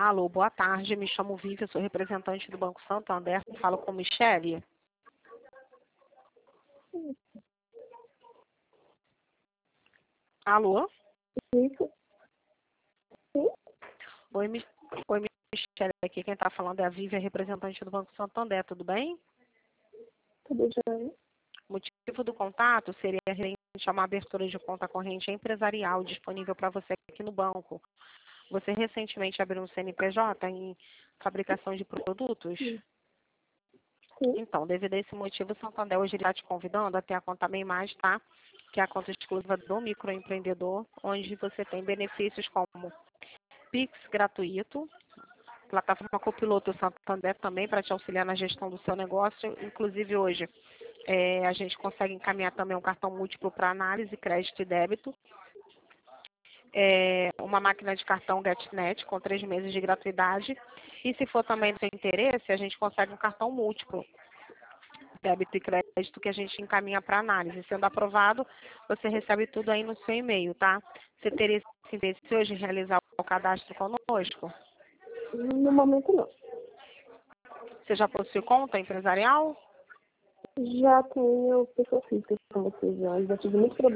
Alô, boa tarde. Me chamo Vivian, sou representante do Banco Santander. Falo com Michele. Alô? Isso. Sim, Oi, Oi, Michele. Aqui quem está falando é a Vivian, representante do Banco Santander. Tudo bem? tudo jóia. O motivo do contato seria referente a uma abertura de conta corrente empresarial disponível para você aqui no banco. Você recentemente abriu um CNPJ em fabricação de produtos? Sim. Sim. Então, devido a esse motivo, o Santander hoje está te convidando a ter a conta Bem Mais, tá? Que é a conta exclusiva do microempreendedor, onde você tem benefícios como Pix gratuito, plataforma Copiloto Santander também para te auxiliar na gestão do seu negócio. Inclusive hoje a gente consegue encaminhar também um cartão múltiplo para análise, crédito e débito. Uma máquina de cartão GetNet com 3 meses de gratuidade. E se for também do seu interesse, a gente consegue um cartão múltiplo, débito e crédito, que a gente encaminha para análise. Sendo aprovado, você recebe tudo aí no seu e-mail, tá? Você teria esse interesse hoje em realizar o cadastro conosco? No momento não. Você já possui conta empresarial? Já tenho pessoa física com vocês, já tive muitos problemas.